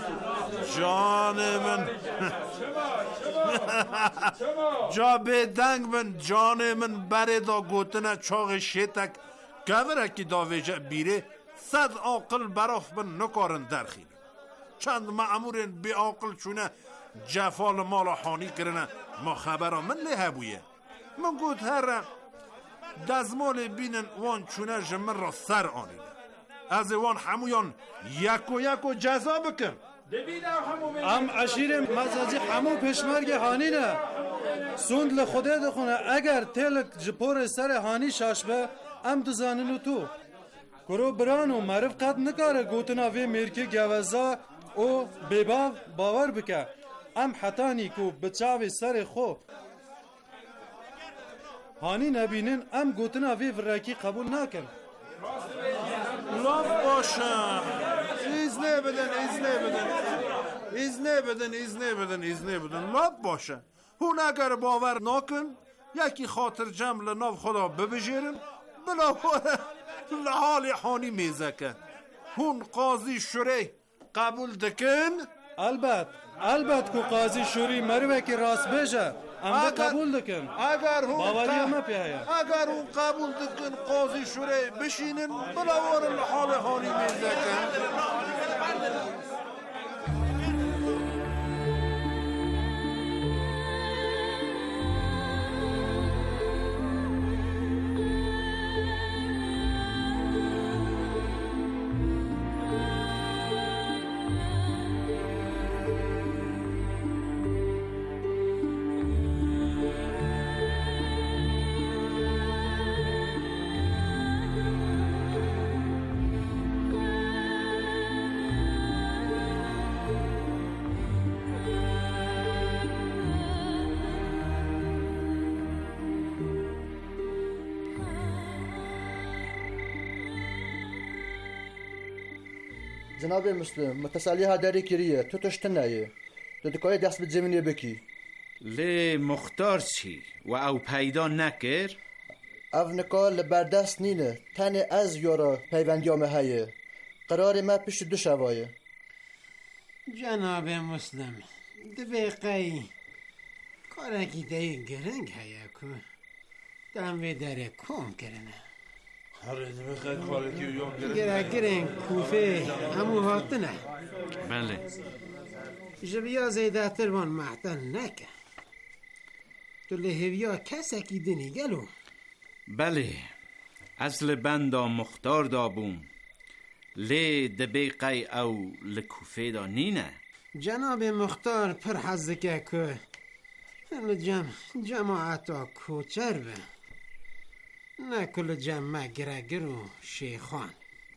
جان من جا به دنگ من جان من بره دا گوتنه چاق شیتک گوره که دا ویجه بیره صد عاقل براف من نکارن درخیل چند معمورین بی عاقل چونه جفال مالا حانی کرنه ما خبرا من لیه بویه من گوت هر دزمال بینن وان چونه جمن را سر آنیده از وان همویان یک و یک و جزا بکن ام عشیر مزاجی همو پشمرگ هانی نه سوند لخوده دخونه اگر تلک جپور سر هانی شاشبه ام دزاننو تو کرو برانو معرف قد نکاره گوتنا وی مرکی گوزا او بیباو باور بکه ام حتانی کو بچاوی سر خو هانی نبینن ام گوتنا وی ورکی قبول نکن. لاف باشه ایزنه بدن ایزنه بدن ایزنه بدن ایزنه بدن ایزنه بدن لاف باشه هون اگر باور نکن یکی خاطر جمع لناف خدا ببجیرن بلا باره لحال حانی میزکن هون قاضی شوری قبول دکن البت البت کو قاضی شوری مروه که راست بشه ام قبول دکن اگر هون باوری ما پیایا اگر هون قبول دکن قاضی شوری بشینن بلا باره لحال حانی میزکن. جناب مسلم متسالی ها داری کریه تو تشتن نایه تو دکای دست به زمینی بکی لی مختار چی و او پیدا نکر؟ او نکال لبردست نینه تن از یورا پیوندیامه هایه قرار ما پیش دو شوایه. جناب مسلم دویقی کارکی دی گرنگ هیا که دموی داره کم کرنه گره گرنگ کوفه همو هاتنه بله جبیا زیده تر وان محتن نکن تو لهویا کسکی دنی گلو؟ بله اصل بندا مختار دا بوم لی دبی قی او لکوفه دا نینه. جناب مختار پر حزکه که جمع جماعتا کوچر به نه کل جمع گرگر و شیخان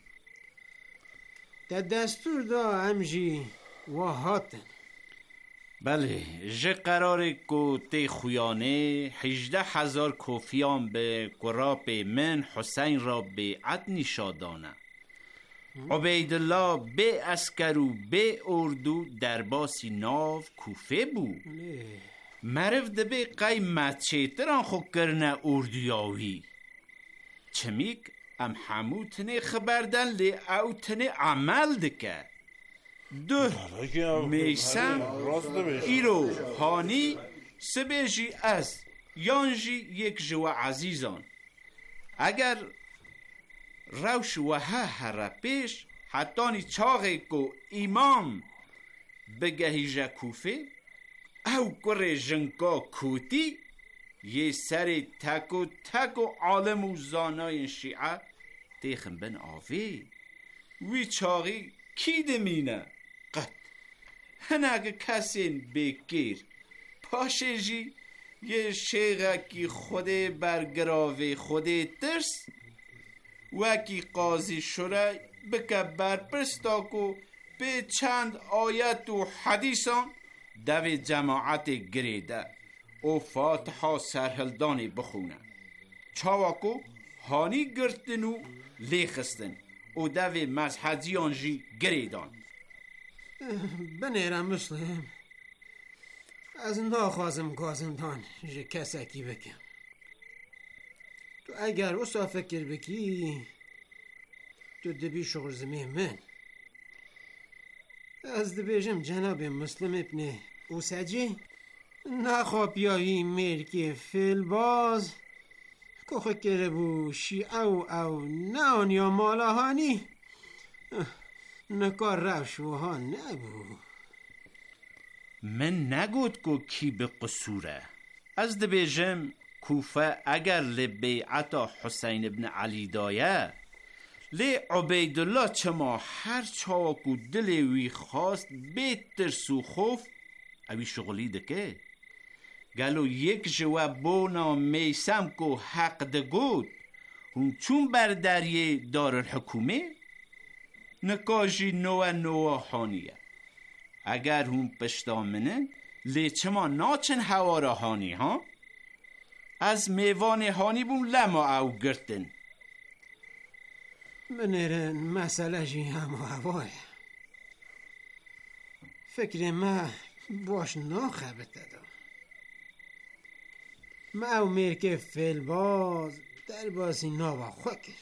در دستور دا همجی و هاتن. بله جه قراره که تی خویانه هجده هزار کوفیان به قراب من حسین را بیعت نشادانه. عبیدالله به اسکر و به اردو در باسی ناو کوفه بود. مرف دبی قیمت چیتران خو کرنه اردویاوی چمیک ام همو تنه خبردن لی او تنه عمل دکه دو میسم ایرو هانی سبیجی از یانجی یک جو عزیزان اگر روش و ها هر پیش حتانی چاقی کو امام بگهیجه کوفه او کره جنکا کوتی یه سر تکو تکو عالم و زانای شیعه تیخم بن آوی وی چاقی کی دمینه قط هنگه کسین بگیر پاشه جی یه شیغه کی خوده برگراوه خوده ترس وکی قاضی شره بکه برپرستاکو به چند آیت و حدیثان دو جماعت گریده او فاتحه سرهلدانی بخونه چاواکو هانی گرتن و لیخستن او دو مذهدیان جی گریدان. بنیرم مسلم از ناخوازم گازندان جی کسکی بکم تو اگر اصلا فکر بکی تو دبی شغل زمین من از دبیجم جناب مسلم ابن اوسجی نخواب بیایی ملکی فیلباز که خکره بو شیعه او او نان یا مالاهانی نکار روش و ها نبو. من نگود که کی به قصوره از دبیجم کوفه اگر لبیعتا حسین ابن علی دایه لی عبیدالله چما هر چاوکو دلی وی خواست بیت ترسو خوف اوی شغلی دکه گلو یک جواب بونا میسم کو حق دگود هم چون بر دریه دار الحکومه نکاجی نوه نوه حانیه اگر هم پشتامنن لی چما ناچن هوارا هانی ها از میوان هانی بون لما او گرتن. منیرن مسئله جی هم هوای فکر ما باش ناخبت دادم ما او میرکه فیلباز در بازی ناوا خوکر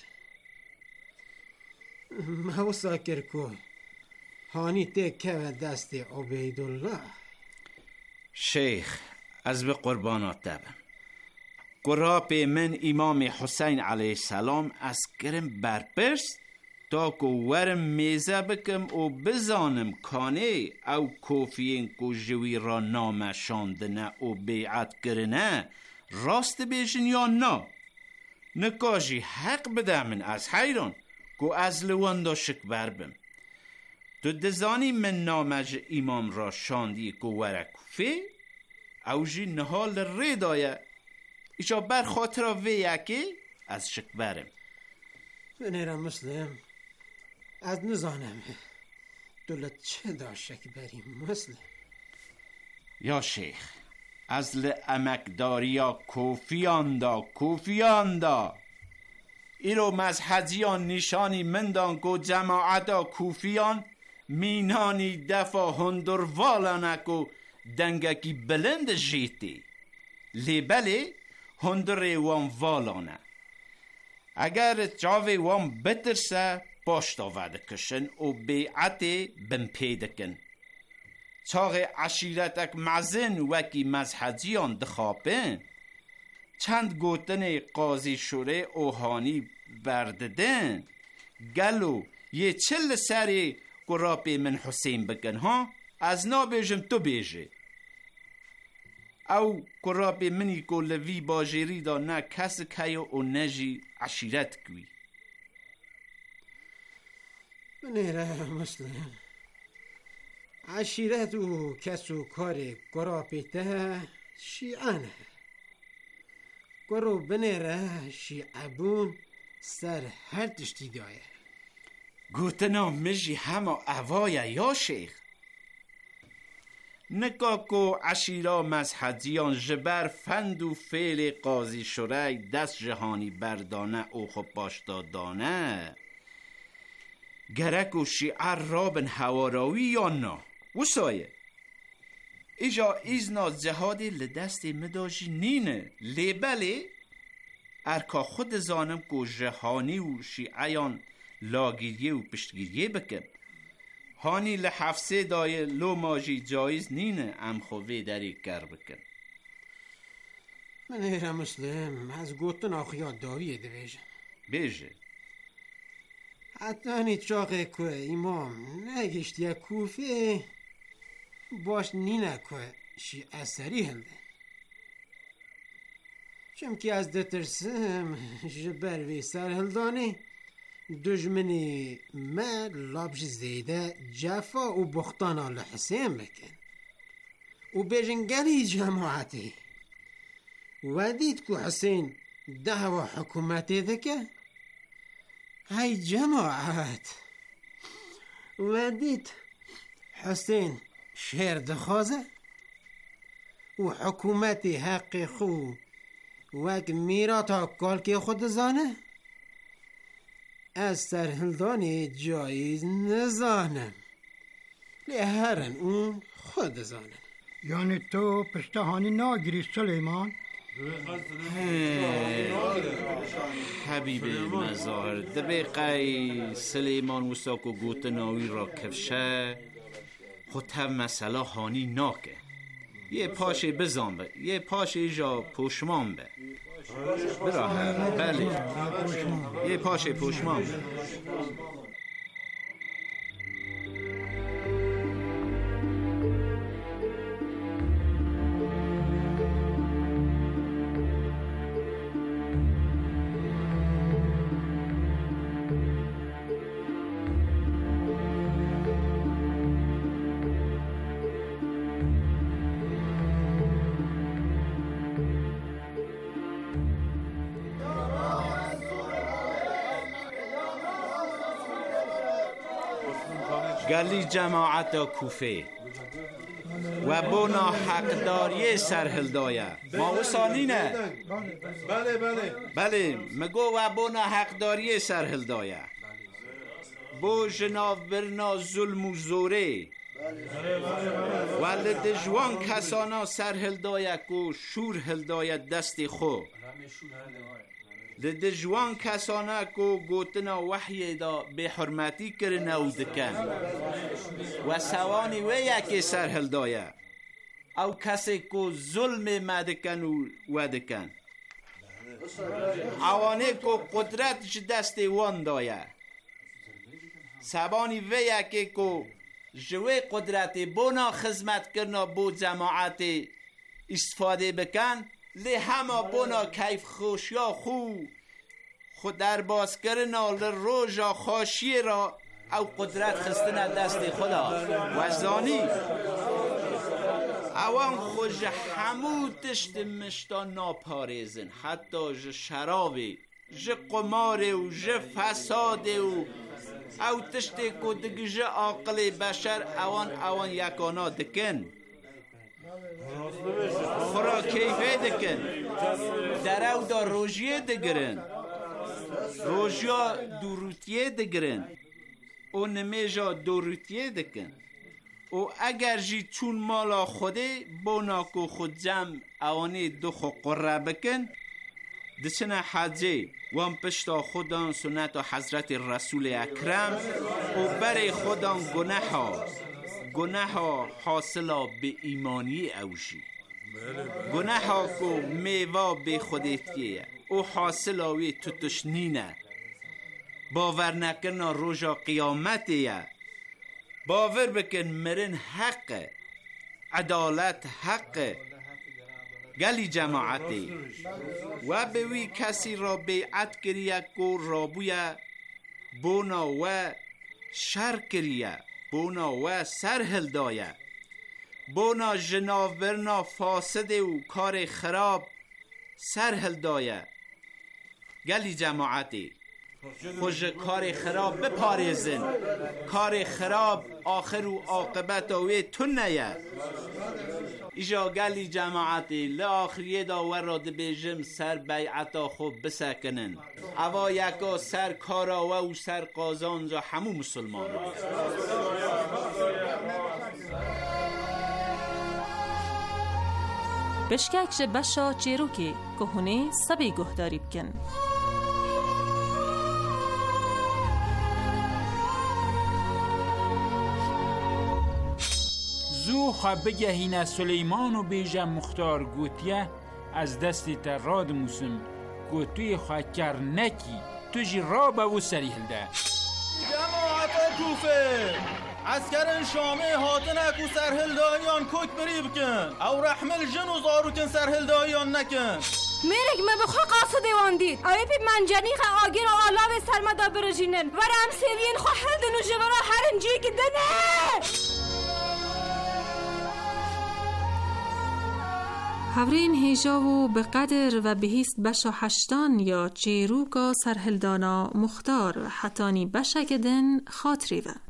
ما او ساکر کو هانی تکه و دست عبیدالله. شیخ از به قربانات دبم قراب من امام حسین علیه السلام از کرم برپرس تا که ورم میزه بکم و بزانم کانه او کوفیین که جوی را نامشاندنه و بیعت کرنه راست بیشن یا نه نکاجی حق بده من از حیران که از لوندا شک بربم تو دزانی من نامج امام را شاندی که وره کوفه او جی نهال ریدایه ایشا بر خاطر وی یکی از شک برم. بنیرم مسلم از نزانم دولت چه دا شک بریم مسلم. یا شیخ از لعمکداریا کوفیان دا کوفیان دا ایرو مذهدیان نشانی مندان کو جماعتا کوفیان مینانی دفا هندر والانکو دنگکی بلند جیتی لی بله هندر وان والانه اگر جاوی وان بترسه باشتا وعده کشن و بیعت بم پیدکن چاق عشیرتک مزن وکی مذهدیان دخابن چند گوتن قاضی شوره اوهانی برددن گلو یه چل سری قراب من حسین بکن ها از نا بیجم تو بیجه او کراب منی کو لوی باجری دا نه کس کهیو و نجی عشیرت کوی. بنیره مسلم عشیرت و کس و کار گراپیته شیعانه گرو بنیره شیعبون سر هر تشتی دایه. گوتنا مجی همه اوایه یا شیخ. نکاکو عشیرا مذهدیان جبر فند و فعل قاضی شرعی دست جهانی بردانه او خوب باشدادانه گرک و شیعر رابن هواراوی یا نه و سایه ایجا ایزنا جهادی لدست مداجی نینه لیبله ارکا خود زانم کو جهانی و شیعیان لاگیریه و پشتگیریه بکن هانی لحفظه دای لو ماجی جایز نینه ام خواه داری کر بکن. من ایره مسلم از گوتن آخیات داریه دویجم بیجه حتی نیچاقه که امام نگشت یا کوفه باش نینه که شی اثری هنده چمکی از دترسم جبر وی سر هلدانی دجمنی ما لابج زیده جفا و بختانا لحسین بکن و بجنگلی جماعتی و دید که حسین دعوه حکومتی دکه های جماعت و دید حسین شهر دخوازه و حکومتی حق خو وک میراتا کالکی خود زانه از سرهلدانی جایز نزانم لهرن اون خود زانن. یعنی تو پشتهانی ناگیری سلیمان؟ حبیب مظاهر دبیقی سلیمان وساکو گوتناوی را کفشه خود هم مسئله هانی ناکه یه پاشه بزن به یه پاشه جا پوشمان به براه بله یه پاشه پوشمان به گلی جماعت کوفه و بنا حقداری سرهلدایه ما وسانی نه بله بله بله مگو و بنا حقداری سرهلدایه بو جناب برنا ظلم و زوره ولد جوان کسانا سرهلدایه کو شور هلدایه دست خو لده جوان کسانه کو گوتنا وحی دا به حرمتی کرنه و دکن و سوانی و یکی سرهل دایه او کسی کو ظلم مدکن و دکن اوانه کو قدرت ج دست وان دایه سوانی و یکی کو جوی قدرت بونا خدمت کرنا بو جماعت استفاده بکن لی همه بنا کیف خوشیا خو خود در باز کرنا لروژا خاشی را او قدرت خستن دست خدا و زانی اوان خوش همو تشت مشتا ناپارزن حتی ج شرابی ج قمار و ج فساد و او تشت کدگ ج عقل بشر اوان اوان یکانا دکن خورا کیفه دکن در او دا روژیه دگرن روژیا دوروتیه دگرن او نمیجا دوروتیه دکن او اگر جی چون مالا خوده بوناکو خود جمع اوانی دو خو قره بکن دچنه حجه وان پشتا خودان سنت و حضرت رسول اکرم او بر خودان گناه ها گناه ها حاصلا به ایمانی اوشی گناه ها کو میوا به خودتیه او حاصلا وی توتشنینه باور نکنه روژا قیامتیه باور بکن مرن حق عدالت حق گلی جماعتی و به وی کسی را بیعت کریه کو رابویه بونا و شر کریه بونا و سر هلدایه بونا جناورنا فاسد و کار خراب سر هلدایه گلی جماعتی خوش کار خراب بپاریزن کار خراب آخر و عاقبت وی تو نیه ایجا گلی جماعتی لآخریه دا وراد بیجم سر بیعتا خوب بسکنن اوا یکا سر کاراوه و سر قازان جا همو مسلمان بشککش بشا چیروکی که هونه سبی گهداری بکن. زو خواه بگهینه سلیمان و بیجم مختار گوتیه از دستی تر راد موسم گوتوی خواه کرنکی تو جی را به سریح ده جماعت کوفه عسکر شامه هاتنک و سرهلدایان کک بری بکن او رحمل جن و زارو کن سرهلدایان نکن میرک ما بخوا قاصد دیوان دید اوی پی منجنی خوا آگیر و آلا به سرمدا برجینن ورم سیوین خوا هلدن و جورا هرنجی کدنه هورین هیجا و به قدر و بهیست بشا هشتان یا چیروکا سرهلدانا مختار و حتانی بشا کدن خاطری و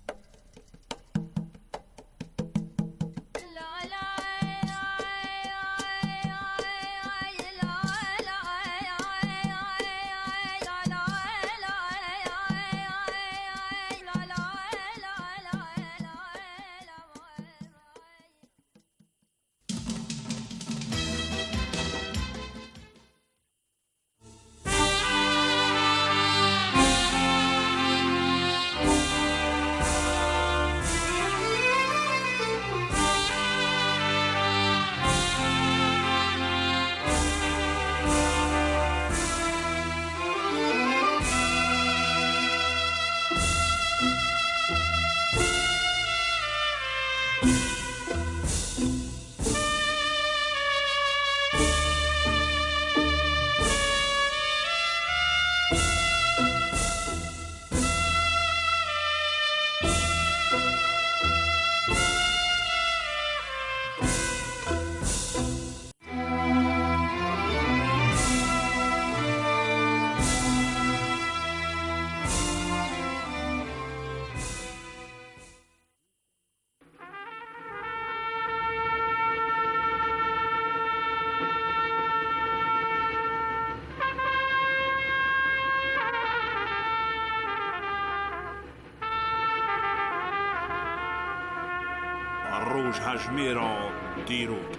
روژ هجمه را دیرود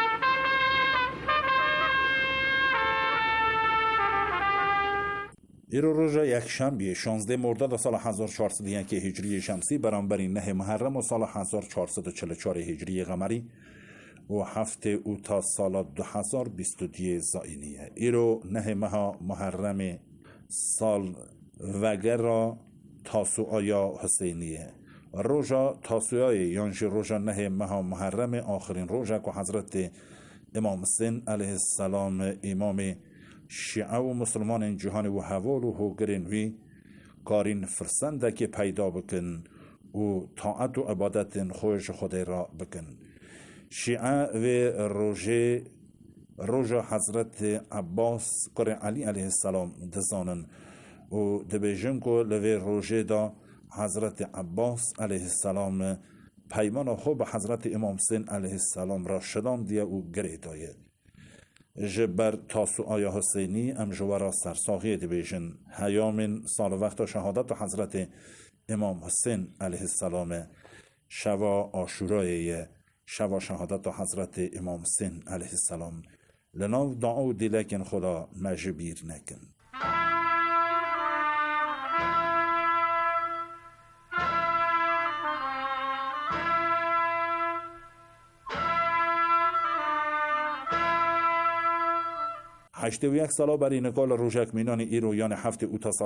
ایرو روژا یک شنبه شانزده مرداد سال هزار و چهارصد و یک هجری شمسی برابر نه محرم و سال هزار و چهارصد و چهل و چهار هجری قمری و هفته اوتا سال دو هزار و بیست و دو زائینیه. ایرو نه ماه محرم سال وگر را تاسوعا یا حسینیه. روژا تاسوعای یانش روژا نه ماه محرم آخرین روژا که حضرت امام حسین علیه السلام امام شیعه و مسلمان جهان و حوال و هوگرین وی کارین فرسنده که پیدا بکن و طاعت و عبادت خوش خود را بکن. شیعه و روژه روژا حضرت عباس کر علی علیه السلام دزانن و دبیجن که لوی روژه دا حضرت عباس علیه السلام پیمان خوب حضرت امام حسین علیه السلام را شدان دیا و گره دایه جبر تاسوعای حسینی ام جوارا سرساقی دبیجن هیامین سال وقت شهادت حضرت امام حسین علیه السلام شوا آشورای شوا شهادت حضرت امام حسین علیه السلام لناو دعا و دیلکن خدا مجبیر نکن. هشت و یک سالا برای نکال روژک مینان ایرو یان هفته اوتا